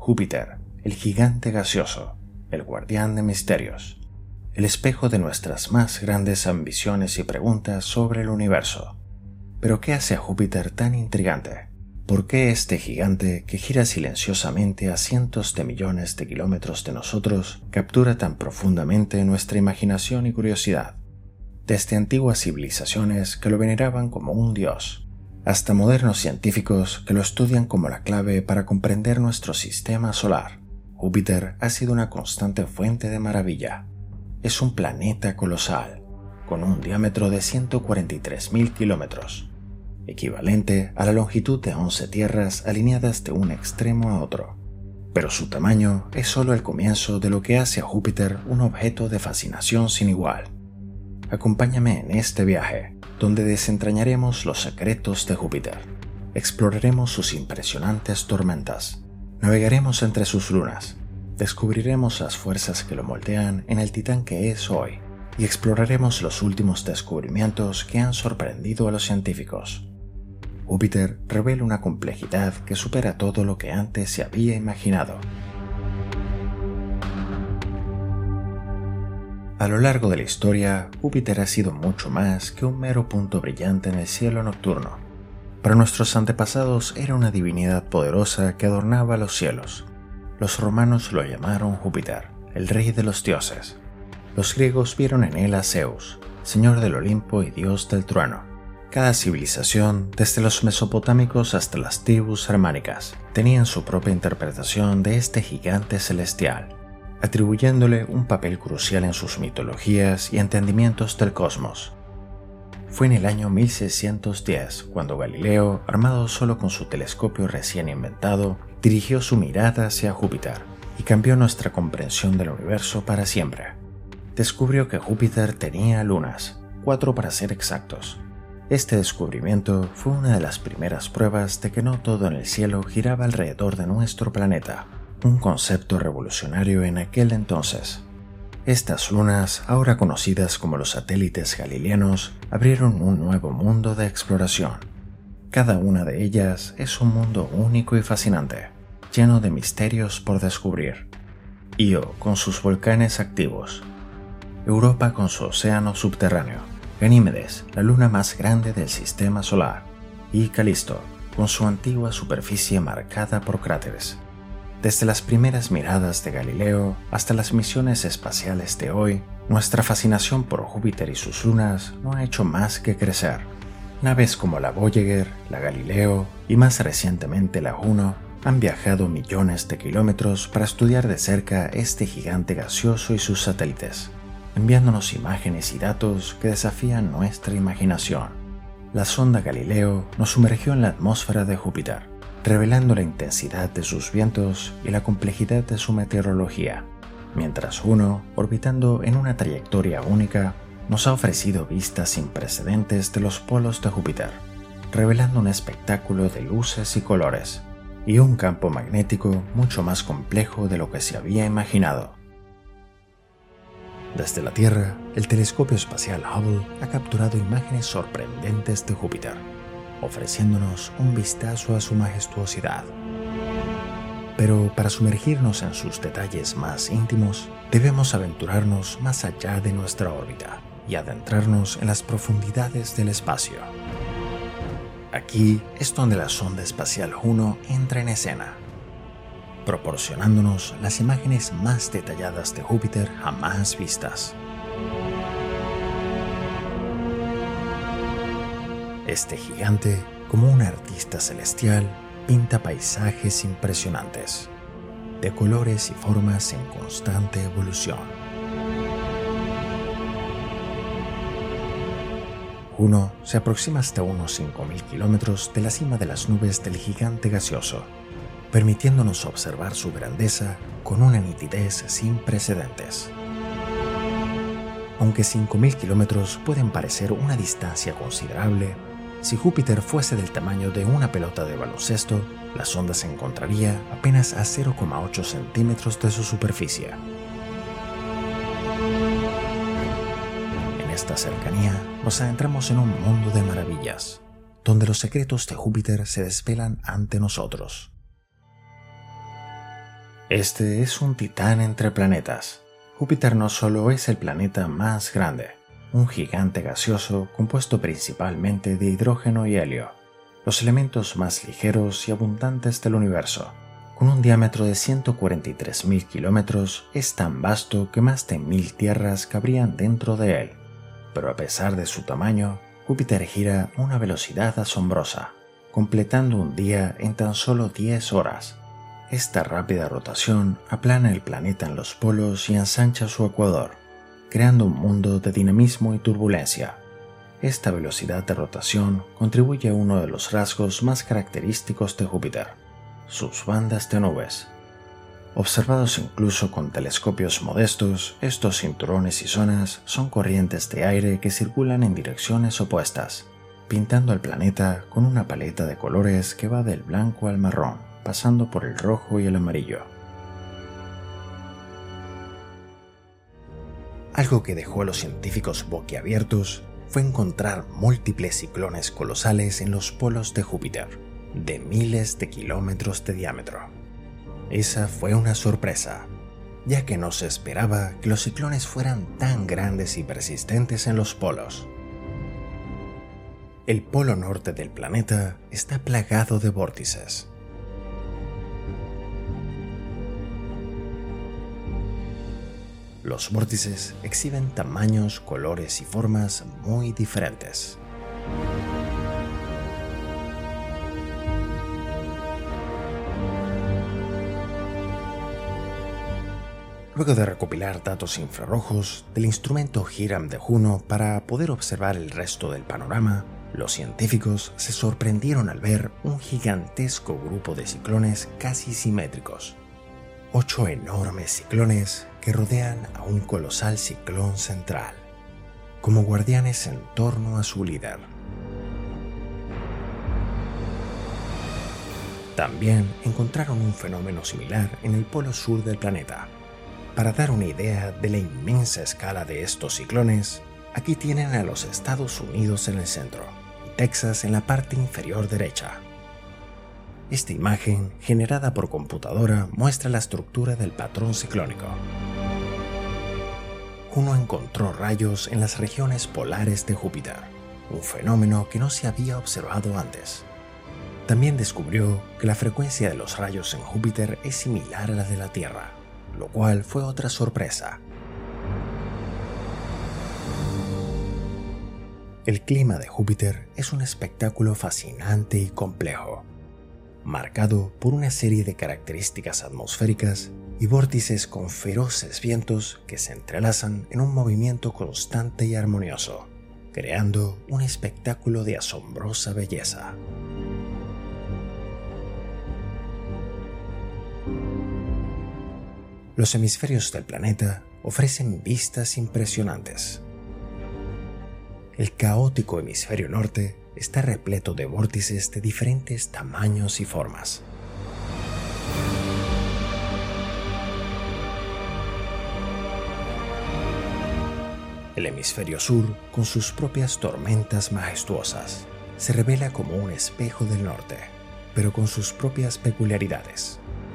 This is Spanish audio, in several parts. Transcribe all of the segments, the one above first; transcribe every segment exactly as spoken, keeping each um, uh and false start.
Júpiter, el gigante gaseoso, el guardián de misterios, el espejo de nuestras más grandes ambiciones y preguntas sobre el universo. ¿Pero qué hace a Júpiter tan intrigante? ¿Por qué este gigante que gira silenciosamente a cientos de millones de kilómetros de nosotros captura tan profundamente nuestra imaginación y curiosidad? Desde antiguas civilizaciones que lo veneraban como un dios, hasta modernos científicos que lo estudian como la clave para comprender nuestro sistema solar, Júpiter ha sido una constante fuente de maravilla. Es un planeta colosal, con un diámetro de ciento cuarenta y tres mil kilómetros, equivalente a la longitud de once tierras alineadas de un extremo a otro. Pero su tamaño es solo el comienzo de lo que hace a Júpiter un objeto de fascinación sin igual. Acompáñame en este viaje, donde desentrañaremos los secretos de Júpiter, exploraremos sus impresionantes tormentas, navegaremos entre sus lunas, descubriremos las fuerzas que lo moldean en el titán que es hoy, y exploraremos los últimos descubrimientos que han sorprendido a los científicos. Júpiter revela una complejidad que supera todo lo que antes se había imaginado. A lo largo de la historia, Júpiter ha sido mucho más que un mero punto brillante en el cielo nocturno. Para nuestros antepasados era una divinidad poderosa que adornaba los cielos. Los romanos lo llamaron Júpiter, el rey de los dioses. Los griegos vieron en él a Zeus, señor del Olimpo y dios del trueno. Cada civilización, desde los mesopotámicos hasta las tribus germánicas, tenían su propia interpretación de este gigante celestial, atribuyéndole un papel crucial en sus mitologías y entendimientos del cosmos. Fue en el año mil seiscientos diez cuando Galileo, armado solo con su telescopio recién inventado, dirigió su mirada hacia Júpiter y cambió nuestra comprensión del universo para siempre. Descubrió que Júpiter tenía lunas, cuatro para ser exactos. Este descubrimiento fue una de las primeras pruebas de que no todo en el cielo giraba alrededor de nuestro planeta, un concepto revolucionario en aquel entonces. Estas lunas, ahora conocidas como los satélites galileanos, abrieron un nuevo mundo de exploración. Cada una de ellas es un mundo único y fascinante, lleno de misterios por descubrir. Io con sus volcanes activos, Europa con su océano subterráneo, Ganímedes, la luna más grande del sistema solar, y Calisto, con su antigua superficie marcada por cráteres. Desde las primeras miradas de Galileo hasta las misiones espaciales de hoy, nuestra fascinación por Júpiter y sus lunas no ha hecho más que crecer. Naves como la Voyager, la Galileo y más recientemente la Juno han viajado millones de kilómetros para estudiar de cerca este gigante gaseoso y sus satélites, enviándonos imágenes y datos que desafían nuestra imaginación. La sonda Galileo nos sumergió en la atmósfera de Júpiter, revelando la intensidad de sus vientos y la complejidad de su meteorología, mientras Juno, orbitando en una trayectoria única, nos ha ofrecido vistas sin precedentes de los polos de Júpiter, revelando un espectáculo de luces y colores, y un campo magnético mucho más complejo de lo que se había imaginado. Desde la Tierra, el telescopio espacial Hubble ha capturado imágenes sorprendentes de Júpiter, ofreciéndonos un vistazo a su majestuosidad. Pero para sumergirnos en sus detalles más íntimos, debemos aventurarnos más allá de nuestra órbita y adentrarnos en las profundidades del espacio. Aquí es donde la sonda espacial Juno entra en escena, proporcionándonos las imágenes más detalladas de Júpiter jamás vistas. Este gigante, como un artista celestial, pinta paisajes impresionantes, de colores y formas en constante evolución. Juno se aproxima hasta unos cinco mil kilómetros de la cima de las nubes del gigante gaseoso, permitiéndonos observar su grandeza con una nitidez sin precedentes. Aunque cinco mil kilómetros pueden parecer una distancia considerable, si Júpiter fuese del tamaño de una pelota de baloncesto, la sonda se encontraría apenas a cero coma ocho centímetros de su superficie. En esta cercanía nos adentramos en un mundo de maravillas, donde los secretos de Júpiter se desvelan ante nosotros. Este es un titán entre planetas. Júpiter no solo es el planeta más grande, un gigante gaseoso compuesto principalmente de hidrógeno y helio, los elementos más ligeros y abundantes del universo. Con un diámetro de ciento cuarenta y tres mil kilómetros, es tan vasto que más de mil tierras cabrían dentro de él. Pero a pesar de su tamaño, Júpiter gira a una velocidad asombrosa, completando un día en tan solo diez horas. Esta rápida rotación aplana el planeta en los polos y ensancha su ecuador, creando un mundo de dinamismo y turbulencia. Esta velocidad de rotación contribuye a uno de los rasgos más característicos de Júpiter: sus bandas de nubes. Observados incluso con telescopios modestos, estos cinturones y zonas son corrientes de aire que circulan en direcciones opuestas, pintando el planeta con una paleta de colores que va del blanco al marrón, pasando por el rojo y el amarillo. Algo que dejó a los científicos boquiabiertos fue encontrar múltiples ciclones colosales en los polos de Júpiter, de miles de kilómetros de diámetro. Esa fue una sorpresa, ya que no se esperaba que los ciclones fueran tan grandes y persistentes en los polos. El polo norte del planeta está plagado de vórtices. Los vórtices exhiben tamaños, colores y formas muy diferentes. Luego de recopilar datos infrarrojos del instrumento Hiram de Juno para poder observar el resto del panorama, los científicos se sorprendieron al ver un gigantesco grupo de ciclones casi simétricos. Ocho enormes ciclones que rodean a un colosal ciclón central, como guardianes en torno a su líder. También encontraron un fenómeno similar en el polo sur del planeta. Para dar una idea de la inmensa escala de estos ciclones, aquí tienen a los Estados Unidos en el centro y Texas en la parte inferior derecha. Esta imagen, generada por computadora, muestra la estructura del patrón ciclónico. Juno encontró rayos en las regiones polares de Júpiter, un fenómeno que no se había observado antes. También descubrió que la frecuencia de los rayos en Júpiter es similar a la de la Tierra, lo cual fue otra sorpresa. El clima de Júpiter es un espectáculo fascinante y complejo, marcado por una serie de características atmosféricas y vórtices con feroces vientos que se entrelazan en un movimiento constante y armonioso, creando un espectáculo de asombrosa belleza. Los hemisferios del planeta ofrecen vistas impresionantes. El caótico hemisferio norte está repleto de vórtices de diferentes tamaños y formas. El hemisferio sur, con sus propias tormentas majestuosas, se revela como un espejo del norte, pero con sus propias peculiaridades.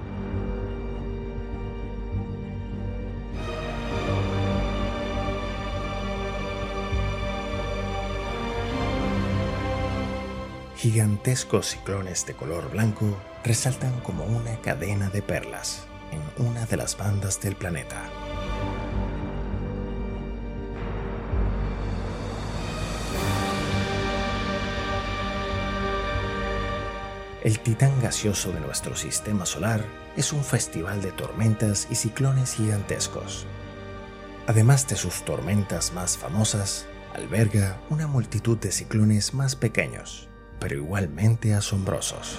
Gigantescos ciclones de color blanco resaltan como una cadena de perlas en una de las bandas del planeta. El titán gaseoso de nuestro sistema solar es un festival de tormentas y ciclones gigantescos. Además de sus tormentas más famosas, alberga una multitud de ciclones más pequeños, pero igualmente asombrosos.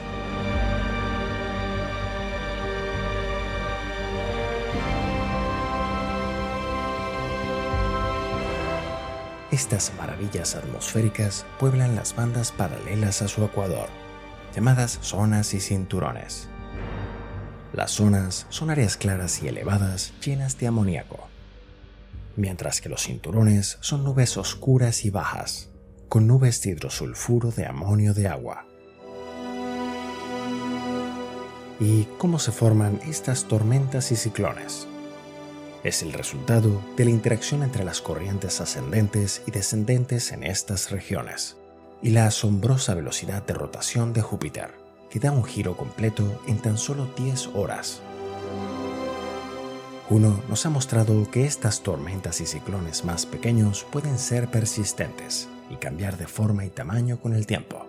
Estas maravillas atmosféricas pueblan las bandas paralelas a su ecuador, llamadas zonas y cinturones. Las zonas son áreas claras y elevadas llenas de amoníaco, mientras que los cinturones son nubes oscuras y bajas, con nubes de hidrosulfuro de amonio de agua. ¿Y cómo se forman estas tormentas y ciclones? Es el resultado de la interacción entre las corrientes ascendentes y descendentes en estas regiones y la asombrosa velocidad de rotación de Júpiter, que da un giro completo en tan solo diez horas. Juno nos ha mostrado que estas tormentas y ciclones más pequeños pueden ser persistentes y cambiar de forma y tamaño con el tiempo.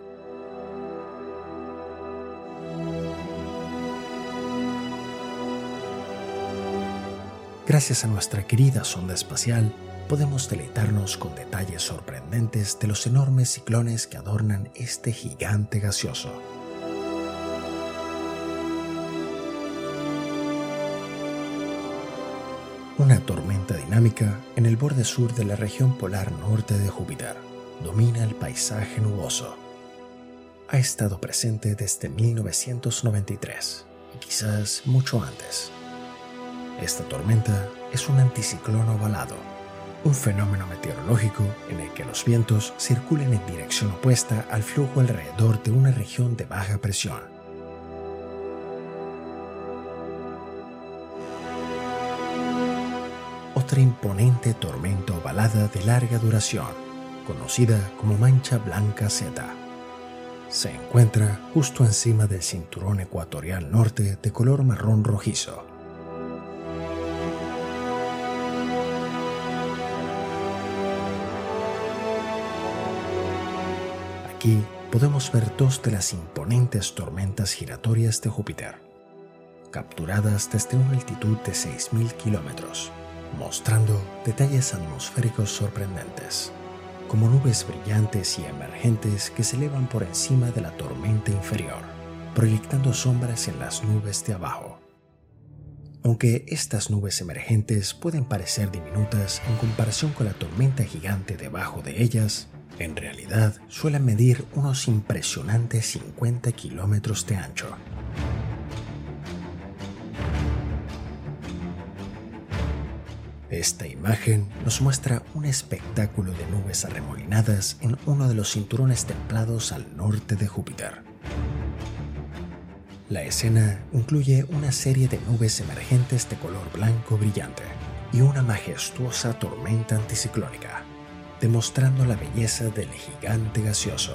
Gracias a nuestra querida sonda espacial, podemos deleitarnos con detalles sorprendentes de los enormes ciclones que adornan este gigante gaseoso. Una tormenta dinámica en el borde sur de la región polar norte de Júpiter domina el paisaje nuboso. Ha estado presente desde mil novecientos noventa y tres y quizás mucho antes. Esta tormenta es un anticiclón ovalado, un fenómeno meteorológico en el que los vientos circulan en dirección opuesta al flujo alrededor de una región de baja presión. Otra imponente tormenta ovalada de larga duración, conocida como Mancha Blanca Z, se encuentra justo encima del cinturón ecuatorial norte de color marrón rojizo. Aquí podemos ver dos de las imponentes tormentas giratorias de Júpiter, capturadas desde una altitud de seis mil kilómetros, mostrando detalles atmosféricos sorprendentes, como nubes brillantes y emergentes que se elevan por encima de la tormenta inferior, proyectando sombras en las nubes de abajo. Aunque estas nubes emergentes pueden parecer diminutas en comparación con la tormenta gigante debajo de ellas, en realidad suelen medir unos impresionantes cincuenta kilómetros de ancho. Esta imagen nos muestra un espectáculo de nubes arremolinadas en uno de los cinturones templados al norte de Júpiter. La escena incluye una serie de nubes emergentes de color blanco brillante y una majestuosa tormenta anticiclónica, demostrando la belleza del gigante gaseoso.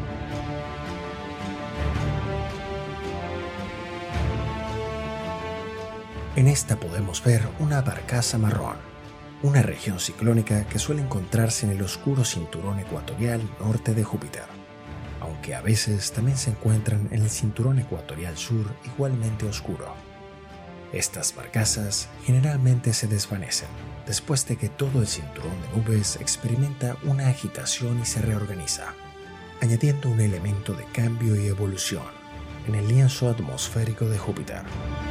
En esta podemos ver una barcaza marrón, una región ciclónica que suele encontrarse en el oscuro cinturón ecuatorial norte de Júpiter, aunque a veces también se encuentran en el cinturón ecuatorial sur igualmente oscuro. Estas barcazas generalmente se desvanecen después de que todo el cinturón de nubes experimenta una agitación y se reorganiza, añadiendo un elemento de cambio y evolución en el lienzo atmosférico de Júpiter.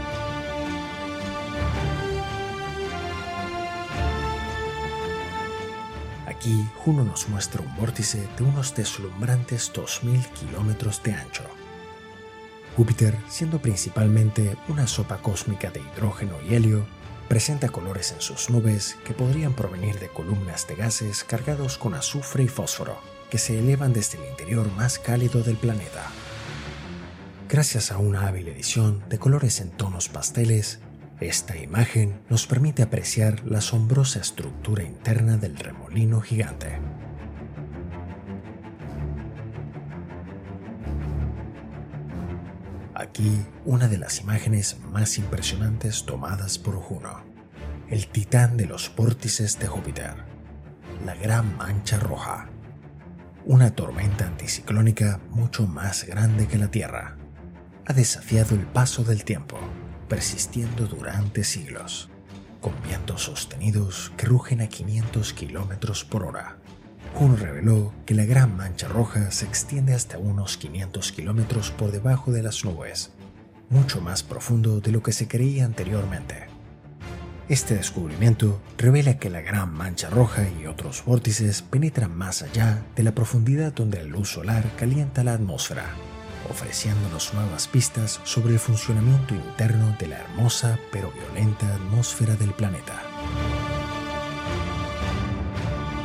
Aquí, Juno nos muestra un vórtice de unos deslumbrantes dos mil kilómetros de ancho. Júpiter, siendo principalmente una sopa cósmica de hidrógeno y helio, presenta colores en sus nubes que podrían provenir de columnas de gases cargados con azufre y fósforo, que se elevan desde el interior más cálido del planeta. Gracias a una hábil edición de colores en tonos pasteles, esta imagen nos permite apreciar la asombrosa estructura interna del remolino gigante. Aquí, una de las imágenes más impresionantes tomadas por Juno, el titán de los vórtices de Júpiter, la Gran Mancha Roja, una tormenta anticiclónica mucho más grande que la Tierra. Ha desafiado el paso del tiempo, persistiendo durante siglos, con vientos sostenidos que rugen a quinientos kilómetros por hora. Juno reveló que la Gran Mancha Roja se extiende hasta unos quinientos kilómetros por debajo de las nubes, mucho más profundo de lo que se creía anteriormente. Este descubrimiento revela que la Gran Mancha Roja y otros vórtices penetran más allá de la profundidad donde la luz solar calienta la atmósfera, ofreciéndonos nuevas pistas sobre el funcionamiento interno de la hermosa pero violenta atmósfera del planeta.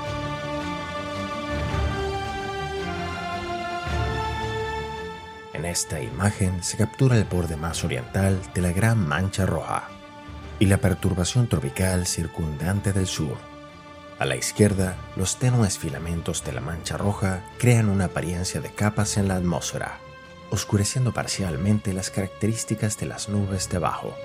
En esta imagen se captura el borde más oriental de la Gran Mancha Roja y la perturbación tropical circundante del sur. A la izquierda, los tenues filamentos de la Mancha Roja crean una apariencia de capas en la atmósfera, oscureciendo parcialmente las características de las nubes debajo.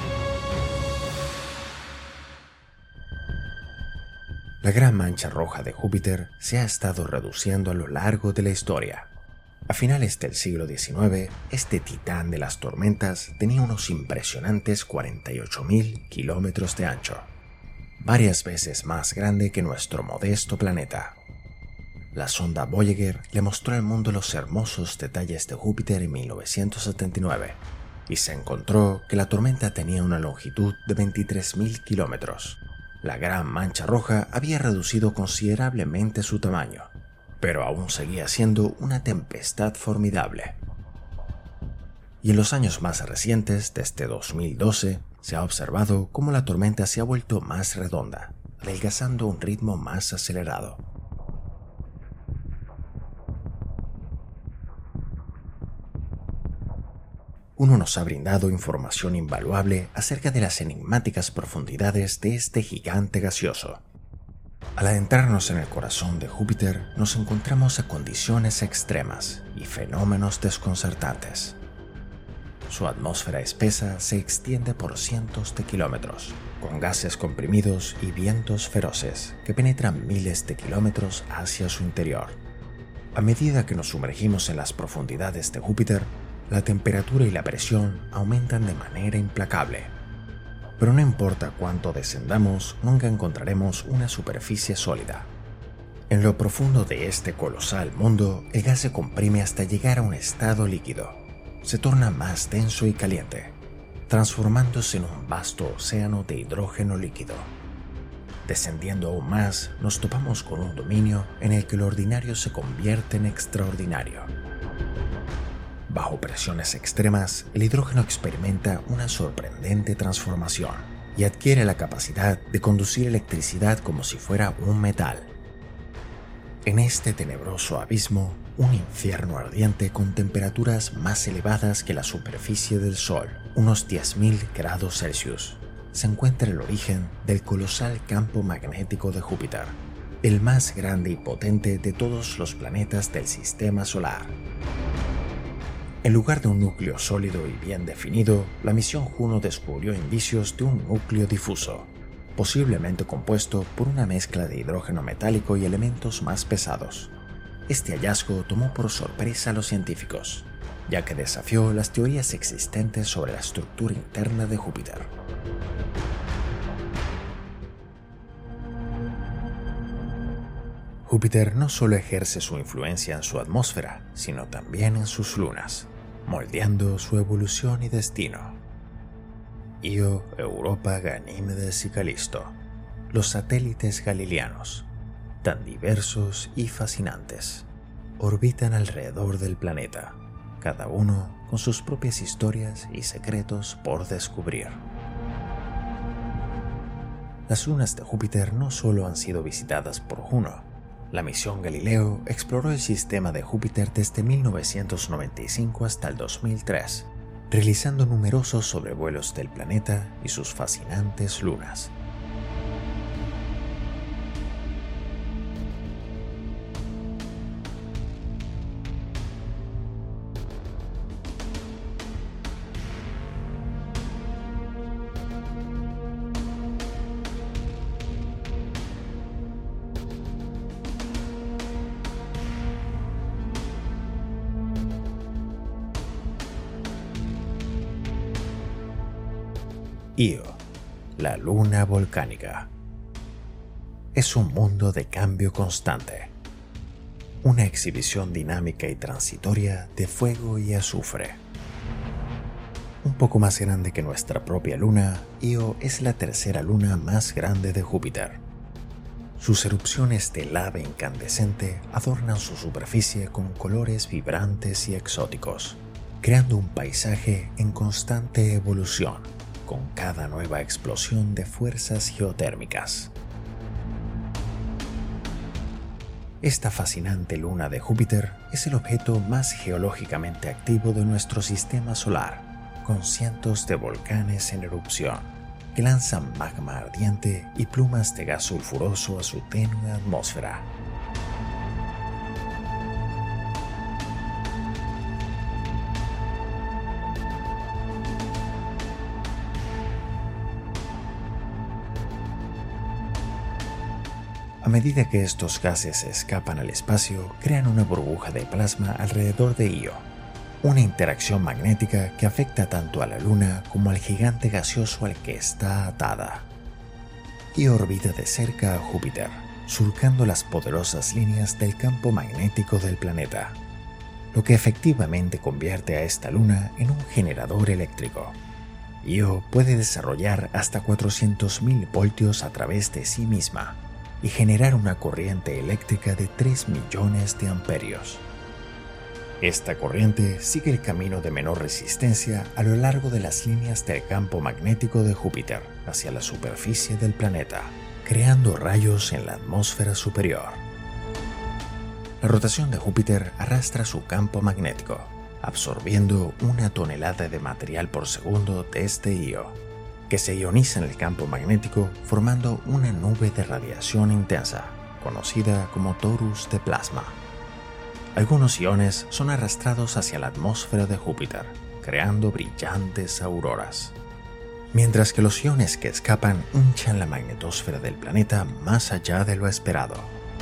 La Gran Mancha Roja de Júpiter se ha estado reduciendo a lo largo de la historia. A finales del siglo diecinueve, este titán de las tormentas tenía unos impresionantes cuarenta y ocho mil kilómetros de ancho, varias veces más grande que nuestro modesto planeta. La sonda Voyager le mostró al mundo los hermosos detalles de Júpiter en mil novecientos setenta y nueve y se encontró que la tormenta tenía una longitud de veintitrés mil kilómetros. La Gran Mancha Roja había reducido considerablemente su tamaño, pero aún seguía siendo una tempestad formidable. Y en los años más recientes, desde dos mil doce, se ha observado cómo la tormenta se ha vuelto más redonda, adelgazando a un ritmo más acelerado. Uno nos ha brindado información invaluable acerca de las enigmáticas profundidades de este gigante gaseoso. Al adentrarnos en el corazón de Júpiter, nos encontramos a condiciones extremas y fenómenos desconcertantes. Su atmósfera espesa se extiende por cientos de kilómetros, con gases comprimidos y vientos feroces que penetran miles de kilómetros hacia su interior. A medida que nos sumergimos en las profundidades de Júpiter, la temperatura y la presión aumentan de manera implacable. Pero no importa cuánto descendamos, nunca encontraremos una superficie sólida. En lo profundo de este colosal mundo, el gas se comprime hasta llegar a un estado líquido. Se torna más denso y caliente, transformándose en un vasto océano de hidrógeno líquido. Descendiendo aún más, nos topamos con un dominio en el que lo ordinario se convierte en extraordinario. Bajo presiones extremas, el hidrógeno experimenta una sorprendente transformación y adquiere la capacidad de conducir electricidad como si fuera un metal. En este tenebroso abismo, un infierno ardiente con temperaturas más elevadas que la superficie del Sol, unos diez mil grados Celsius, se encuentra el origen del colosal campo magnético de Júpiter, el más grande y potente de todos los planetas del sistema solar. En lugar de un núcleo sólido y bien definido, la misión Juno descubrió indicios de un núcleo difuso, posiblemente compuesto por una mezcla de hidrógeno metálico y elementos más pesados. Este hallazgo tomó por sorpresa a los científicos, ya que desafió las teorías existentes sobre la estructura interna de Júpiter. Júpiter no solo ejerce su influencia en su atmósfera, sino también en sus lunas, moldeando su evolución y destino. Io, Europa, Ganímedes y Calisto, los satélites galileanos, tan diversos y fascinantes, orbitan alrededor del planeta, cada uno con sus propias historias y secretos por descubrir. Las lunas de Júpiter no solo han sido visitadas por Juno. La misión Galileo exploró el sistema de Júpiter desde mil novecientos noventa y cinco hasta el dos mil tres, realizando numerosos sobrevuelos del planeta y sus fascinantes lunas. Io, la luna volcánica. Es un mundo de cambio constante, una exhibición dinámica y transitoria de fuego y azufre. Un poco más grande que nuestra propia luna, Io es la tercera luna más grande de Júpiter. Sus erupciones de lava incandescente adornan su superficie con colores vibrantes y exóticos, creando un paisaje en constante evolución, con cada nueva explosión de fuerzas geotérmicas. Esta fascinante luna de Júpiter es el objeto más geológicamente activo de nuestro sistema solar, con cientos de volcanes en erupción, que lanzan magma ardiente y plumas de gas sulfuroso a su tenue atmósfera. A medida que estos gases escapan al espacio, crean una burbuja de plasma alrededor de Io, una interacción magnética que afecta tanto a la Luna como al gigante gaseoso al que está atada. Io orbita de cerca a Júpiter, surcando las poderosas líneas del campo magnético del planeta, lo que efectivamente convierte a esta luna en un generador eléctrico. Io puede desarrollar hasta cuatrocientos mil voltios a través de sí misma y generar una corriente eléctrica de tres millones de amperios. Esta corriente sigue el camino de menor resistencia a lo largo de las líneas del campo magnético de Júpiter hacia la superficie del planeta, creando rayos en la atmósfera superior. La rotación de Júpiter arrastra su campo magnético, absorbiendo una tonelada de material por segundo desde Io, que se ioniza en el campo magnético formando una nube de radiación intensa, conocida como torus de plasma. Algunos iones son arrastrados hacia la atmósfera de Júpiter, creando brillantes auroras, mientras que los iones que escapan hinchan la magnetosfera del planeta más allá de lo esperado.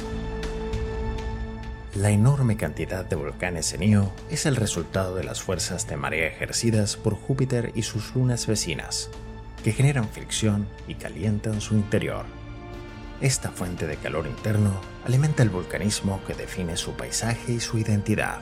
La enorme cantidad de volcanes en Io es el resultado de las fuerzas de marea ejercidas por Júpiter y sus lunas vecinas, que generan fricción y calientan su interior. Esta fuente de calor interno alimenta el volcanismo que define su paisaje y su identidad.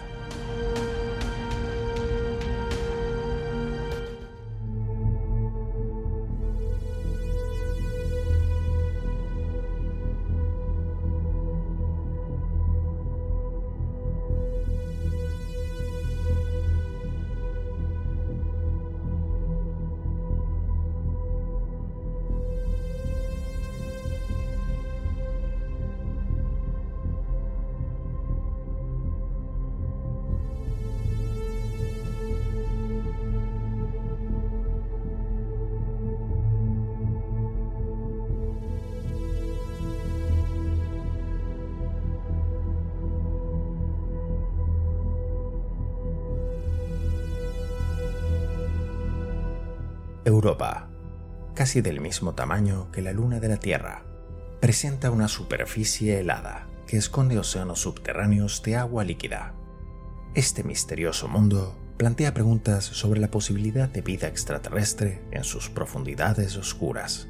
Europa, casi del mismo tamaño que la luna de la Tierra, presenta una superficie helada que esconde océanos subterráneos de agua líquida. Este misterioso mundo plantea preguntas sobre la posibilidad de vida extraterrestre en sus profundidades oscuras.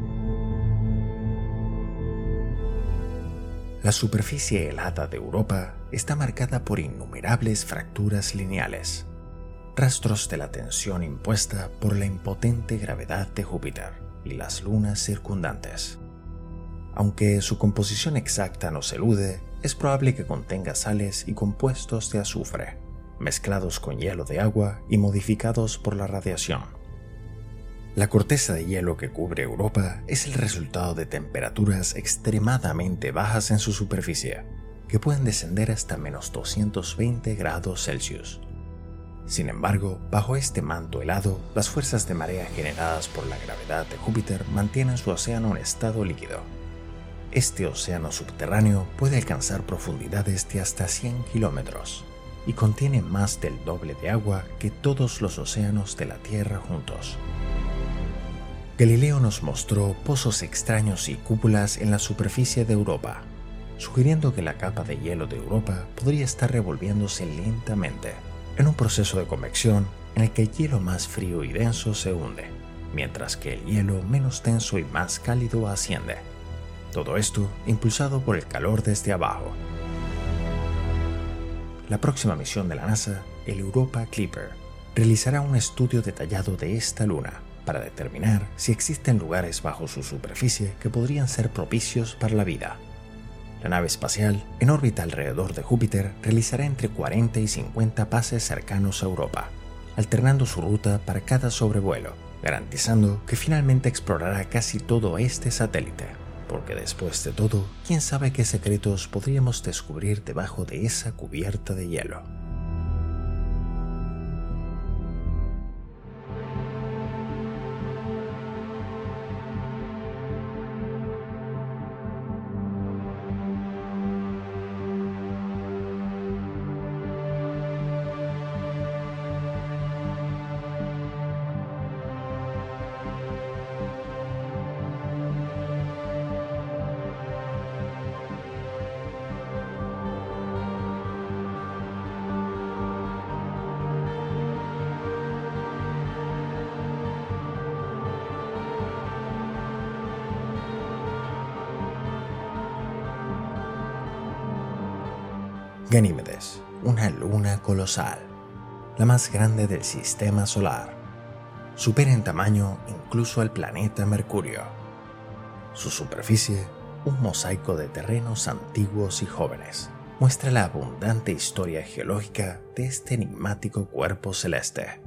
La superficie helada de Europa está marcada por innumerables fracturas lineales, rastros de la tensión impuesta por la impotente gravedad de Júpiter y las lunas circundantes. Aunque su composición exacta nos elude, es probable que contenga sales y compuestos de azufre, mezclados con hielo de agua y modificados por la radiación. La corteza de hielo que cubre Europa es el resultado de temperaturas extremadamente bajas en su superficie, que pueden descender hasta menos doscientos veinte grados Celsius. Sin embargo, bajo este manto helado, las fuerzas de marea generadas por la gravedad de Júpiter mantienen su océano en estado líquido. Este océano subterráneo puede alcanzar profundidades de hasta cien kilómetros y contiene más del doble de agua que todos los océanos de la Tierra juntos. Galileo nos mostró pozos extraños y cúpulas en la superficie de Europa, sugiriendo que la capa de hielo de Europa podría estar revolviéndose lentamente en un proceso de convección en el que el hielo más frío y denso se hunde, mientras que el hielo menos denso y más cálido asciende. Todo esto impulsado por el calor desde abajo. La próxima misión de la NASA, el Europa Clipper, realizará un estudio detallado de esta luna para determinar si existen lugares bajo su superficie que podrían ser propicios para la vida. La nave espacial, en órbita alrededor de Júpiter, realizará entre cuarenta y cincuenta pases cercanos a Europa, alternando su ruta para cada sobrevuelo, garantizando que finalmente explorará casi todo este satélite, porque después de todo, quién sabe qué secretos podríamos descubrir debajo de esa cubierta de hielo. Ganímedes, una luna colosal, la más grande del sistema solar. Supera en tamaño incluso al planeta Mercurio. Su superficie, un mosaico de terrenos antiguos y jóvenes, muestra la abundante historia geológica de este enigmático cuerpo celeste.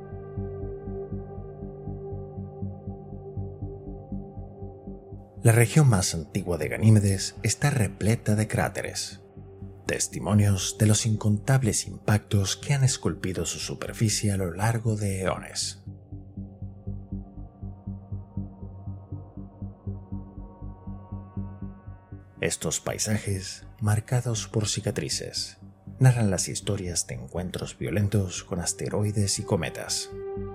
La región más antigua de Ganímedes está repleta de cráteres, testimonios de los incontables impactos que han esculpido su superficie a lo largo de eones. Estos paisajes, marcados por cicatrices, narran las historias de encuentros violentos con asteroides y cometas.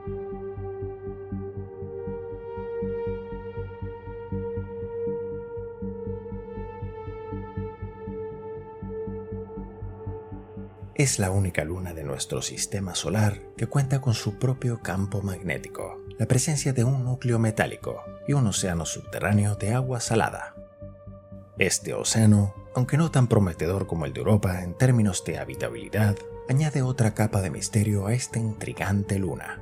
Es la única luna de nuestro sistema solar que cuenta con su propio campo magnético, la presencia de un núcleo metálico y un océano subterráneo de agua salada. Este océano, aunque no tan prometedor como el de Europa en términos de habitabilidad, añade otra capa de misterio a esta intrigante luna.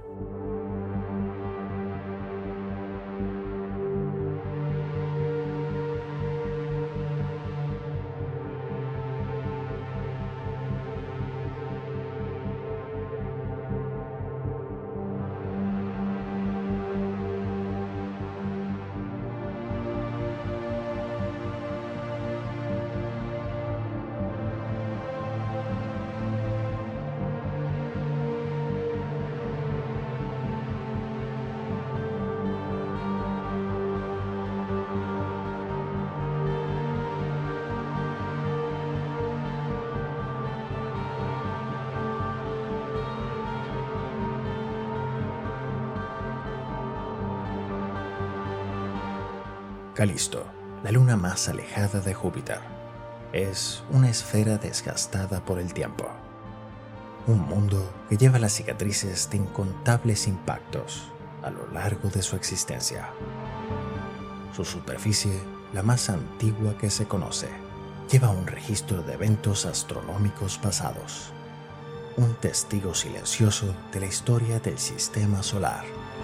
Calisto, la luna más alejada de Júpiter, es una esfera desgastada por el tiempo. Un mundo que lleva las cicatrices de incontables impactos a lo largo de su existencia. Su superficie, la más antigua que se conoce, lleva un registro de eventos astronómicos pasados. Un testigo silencioso de la historia del sistema solar.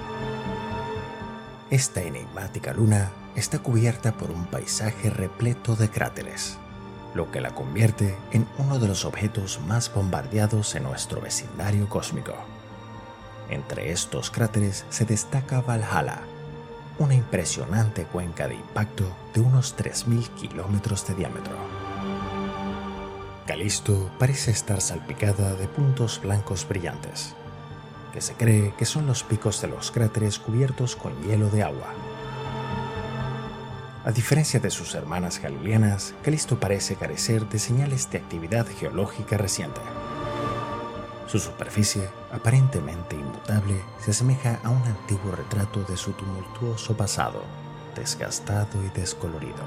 Esta enigmática luna está cubierta por un paisaje repleto de cráteres, lo que la convierte en uno de los objetos más bombardeados en nuestro vecindario cósmico. Entre estos cráteres se destaca Valhalla, una impresionante cuenca de impacto de unos tres mil kilómetros de diámetro. Calisto parece estar salpicada de puntos blancos brillantes, que se cree que son los picos de los cráteres cubiertos con hielo de agua. A diferencia de sus hermanas galileanas, Calisto parece carecer de señales de actividad geológica reciente. Su superficie, aparentemente inmutable, se asemeja a un antiguo retrato de su tumultuoso pasado, desgastado y descolorido.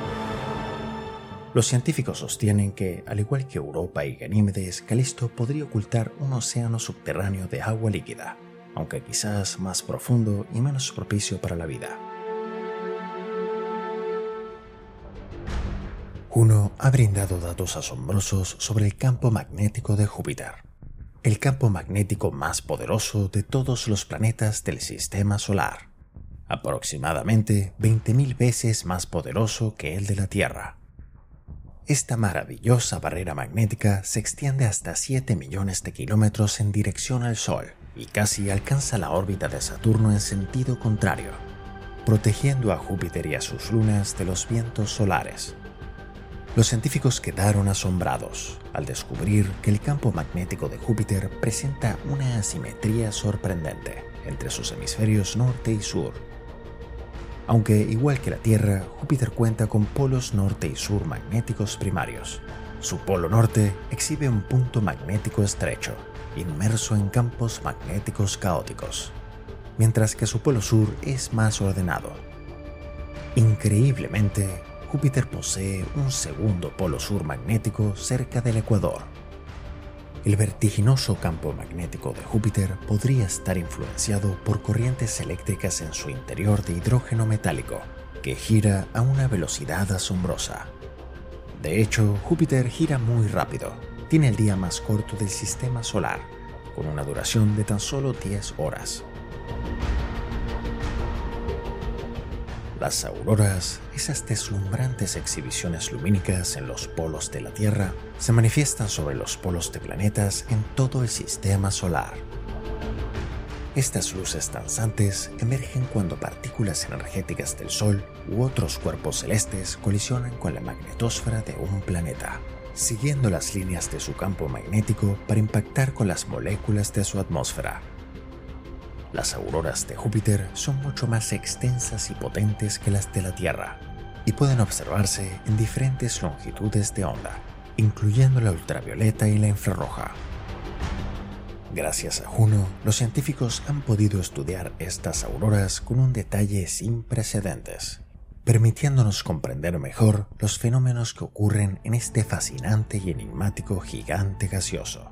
Los científicos sostienen que, al igual que Europa y Ganímedes, Calisto podría ocultar un océano subterráneo de agua líquida, aunque quizás más profundo y menos propicio para la vida. Juno ha brindado datos asombrosos sobre el campo magnético de Júpiter, el campo magnético más poderoso de todos los planetas del sistema solar, aproximadamente veinte mil veces más poderoso que el de la Tierra. Esta maravillosa barrera magnética se extiende hasta siete millones de kilómetros en dirección al Sol y casi alcanza la órbita de Saturno en sentido contrario, protegiendo a Júpiter y a sus lunas de los vientos solares. Los científicos quedaron asombrados al descubrir que el campo magnético de Júpiter presenta una asimetría sorprendente entre sus hemisferios norte y sur. Aunque, igual que la Tierra, Júpiter cuenta con polos norte y sur magnéticos primarios. Su polo norte exhibe un punto magnético estrecho, inmerso en campos magnéticos caóticos, mientras que su polo sur es más ordenado. Increíblemente, Júpiter posee un segundo polo sur magnético cerca del ecuador. El vertiginoso campo magnético de Júpiter podría estar influenciado por corrientes eléctricas en su interior de hidrógeno metálico, que gira a una velocidad asombrosa. De hecho, Júpiter gira muy rápido. Tiene el día más corto del sistema solar, con una duración de tan solo diez horas. Las auroras, esas deslumbrantes exhibiciones lumínicas en los polos de la Tierra, se manifiestan sobre los polos de planetas en todo el sistema solar. Estas luces danzantes emergen cuando partículas energéticas del Sol u otros cuerpos celestes colisionan con la magnetosfera de un planeta, siguiendo las líneas de su campo magnético para impactar con las moléculas de su atmósfera. Las auroras de Júpiter son mucho más extensas y potentes que las de la Tierra, y pueden observarse en diferentes longitudes de onda, incluyendo la ultravioleta y la infrarroja. Gracias a Juno, los científicos han podido estudiar estas auroras con un detalle sin precedentes, permitiéndonos comprender mejor los fenómenos que ocurren en este fascinante y enigmático gigante gaseoso.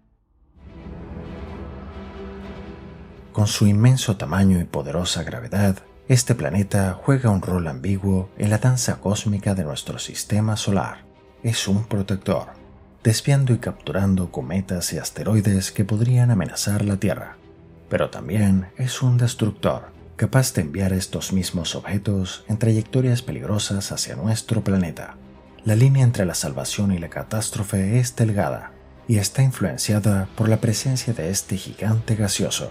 Con su inmenso tamaño y poderosa gravedad, este planeta juega un rol ambiguo en la danza cósmica de nuestro sistema solar. Es un protector, desviando y capturando cometas y asteroides que podrían amenazar la Tierra. Pero también es un destructor, capaz de enviar estos mismos objetos en trayectorias peligrosas hacia nuestro planeta. La línea entre la salvación y la catástrofe es delgada, y está influenciada por la presencia de este gigante gaseoso.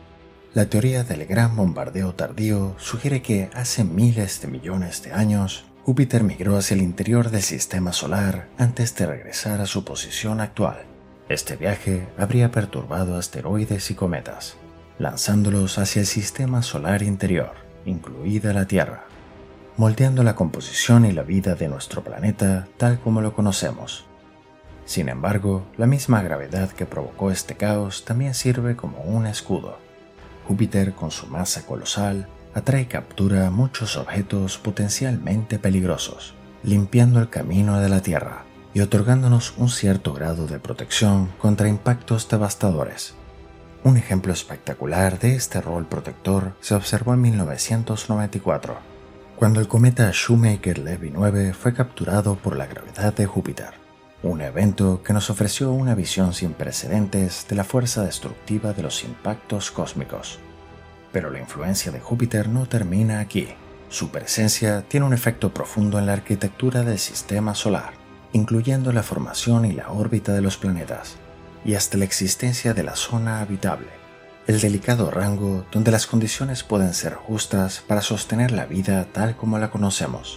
La teoría del gran bombardeo tardío sugiere que hace miles de millones de años, Júpiter migró hacia el interior del sistema solar antes de regresar a su posición actual. Este viaje habría perturbado asteroides y cometas, lanzándolos hacia el sistema solar interior, incluida la Tierra, moldeando la composición y la vida de nuestro planeta tal como lo conocemos. Sin embargo, la misma gravedad que provocó este caos también sirve como un escudo. Júpiter, con su masa colosal, atrae y captura muchos objetos potencialmente peligrosos, limpiando el camino de la Tierra y otorgándonos un cierto grado de protección contra impactos devastadores. Un ejemplo espectacular de este rol protector se observó en mil novecientos noventa y cuatro, cuando el cometa Shoemaker-Levy nueve fue capturado por la gravedad de Júpiter, un evento que nos ofreció una visión sin precedentes de la fuerza destructiva de los impactos cósmicos. Pero la influencia de Júpiter no termina aquí. Su presencia tiene un efecto profundo en la arquitectura del sistema solar, incluyendo la formación y la órbita de los planetas, y hasta la existencia de la zona habitable, el delicado rango donde las condiciones pueden ser justas para sostener la vida tal como la conocemos.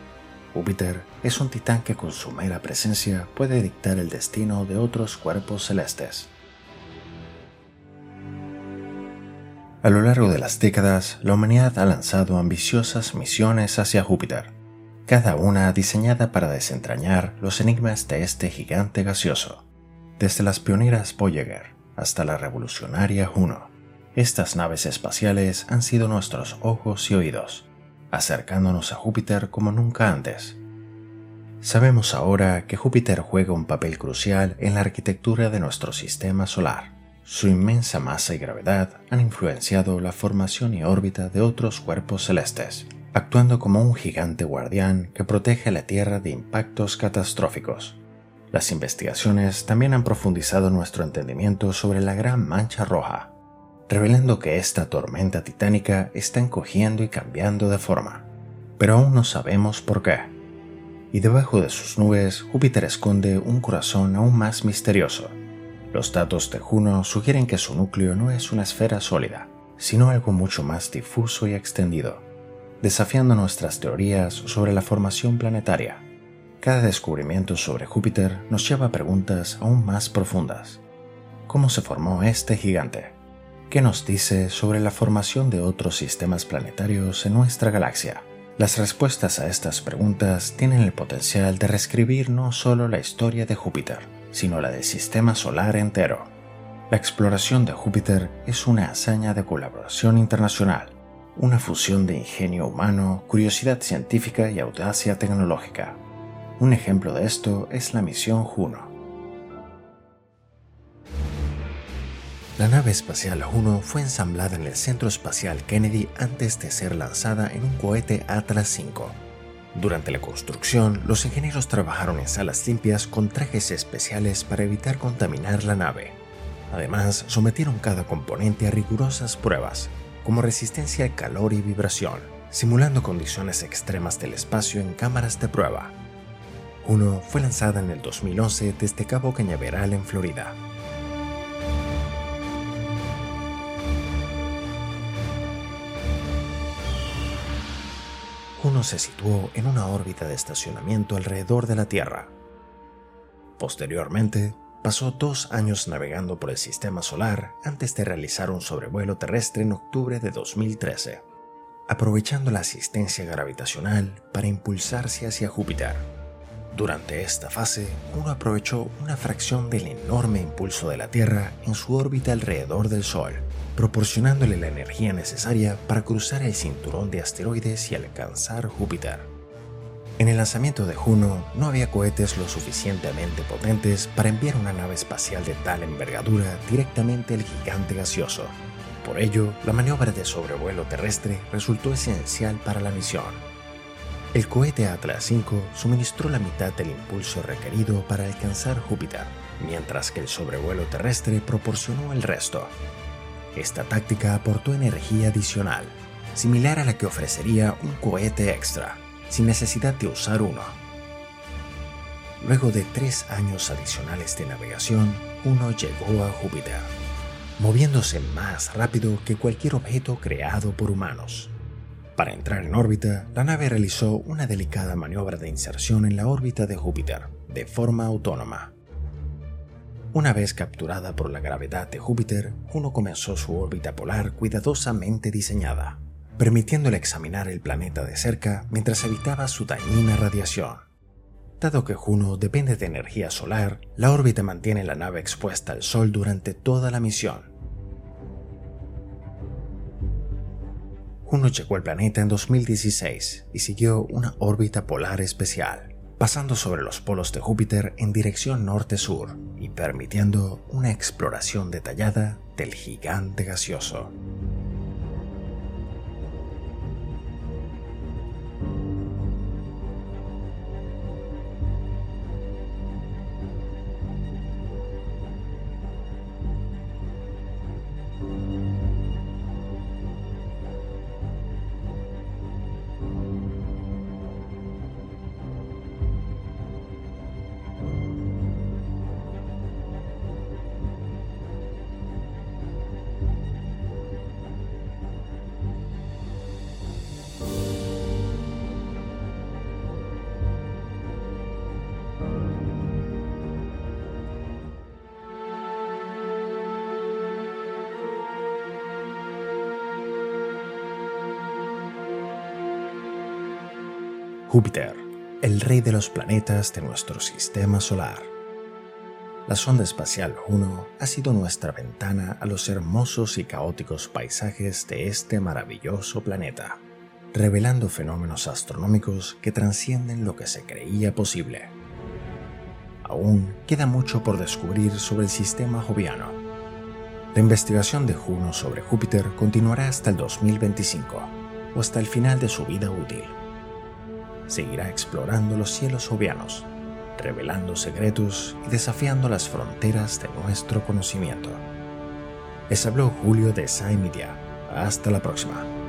Júpiter es un titán que con su mera presencia puede dictar el destino de otros cuerpos celestes. A lo largo de las décadas, la humanidad ha lanzado ambiciosas misiones hacia Júpiter, cada una diseñada para desentrañar los enigmas de este gigante gaseoso. Desde las pioneras Voyager hasta la revolucionaria Juno, estas naves espaciales han sido nuestros ojos y oídos, acercándonos a Júpiter como nunca antes. Sabemos ahora que Júpiter juega un papel crucial en la arquitectura de nuestro sistema solar. Su inmensa masa y gravedad han influenciado la formación y órbita de otros cuerpos celestes, actuando como un gigante guardián que protege a la Tierra de impactos catastróficos. Las investigaciones también han profundizado nuestro entendimiento sobre la Gran Mancha Roja, revelando que esta tormenta titánica está encogiendo y cambiando de forma, pero aún no sabemos por qué. Y debajo de sus nubes, Júpiter esconde un corazón aún más misterioso. Los datos de Juno sugieren que su núcleo no es una esfera sólida, sino algo mucho más difuso y extendido. desafiando nuestras teorías sobre la formación planetaria. Cada descubrimiento sobre Júpiter nos lleva a preguntas aún más profundas. ¿Cómo se formó este gigante? ¿Qué nos dice sobre la formación de otros sistemas planetarios en nuestra galaxia? Las respuestas a estas preguntas tienen el potencial de reescribir no solo la historia de Júpiter, sino la del sistema solar entero. La exploración de Júpiter es una hazaña de colaboración internacional, una fusión de ingenio humano, curiosidad científica y audacia tecnológica. Un ejemplo de esto es la misión Juno. La nave espacial Juno fue ensamblada en el Centro Espacial Kennedy antes de ser lanzada en un cohete Atlas cinco. Durante la construcción, los ingenieros trabajaron en salas limpias con trajes especiales para evitar contaminar la nave. Además, sometieron cada componente a rigurosas pruebas, como resistencia al calor y vibración, simulando condiciones extremas del espacio en cámaras de prueba. Juno fue lanzada en el dos mil once desde Cabo Cañaveral en Florida. Juno se situó en una órbita de estacionamiento alrededor de la Tierra. Posteriormente, pasó dos años navegando por el sistema solar antes de realizar un sobrevuelo terrestre en octubre de dos mil trece, aprovechando la asistencia gravitacional para impulsarse hacia Júpiter. Durante esta fase, Juno aprovechó una fracción del enorme impulso de la Tierra en su órbita alrededor del Sol, proporcionándole la energía necesaria para cruzar el cinturón de asteroides y alcanzar Júpiter. En el lanzamiento de Juno no había cohetes lo suficientemente potentes para enviar una nave espacial de tal envergadura directamente al gigante gaseoso. Por ello, la maniobra de sobrevuelo terrestre resultó esencial para la misión. El cohete Atlas cinco suministró la mitad del impulso requerido para alcanzar Júpiter, mientras que el sobrevuelo terrestre proporcionó el resto. Esta táctica aportó energía adicional, similar a la que ofrecería un cohete extra, sin necesidad de usar uno. Luego de tres años adicionales de navegación, Juno llegó a Júpiter, moviéndose más rápido que cualquier objeto creado por humanos. Para entrar en órbita, la nave realizó una delicada maniobra de inserción en la órbita de Júpiter, de forma autónoma. Una vez capturada por la gravedad de Júpiter, Juno comenzó su órbita polar cuidadosamente diseñada, permitiéndole examinar el planeta de cerca mientras evitaba su dañina radiación. Dado que Juno depende de energía solar, la órbita mantiene la nave expuesta al Sol durante toda la misión. Juno llegó al planeta en dos mil dieciséis y siguió una órbita polar especial, pasando sobre los polos de Júpiter en dirección norte-sur y permitiendo una exploración detallada del gigante gaseoso. Júpiter, el rey de los planetas de nuestro sistema solar. La sonda espacial Juno ha sido nuestra ventana a los hermosos y caóticos paisajes de este maravilloso planeta, revelando fenómenos astronómicos que trascienden lo que se creía posible. Aún queda mucho por descubrir sobre el sistema joviano. La investigación de Juno sobre Júpiter continuará hasta el dos mil veinticinco, o hasta el final de su vida útil. Seguirá explorando los cielos jovianos, revelando secretos y desafiando las fronteras de nuestro conocimiento. Les habló Julio de Sci Media. Hasta la próxima.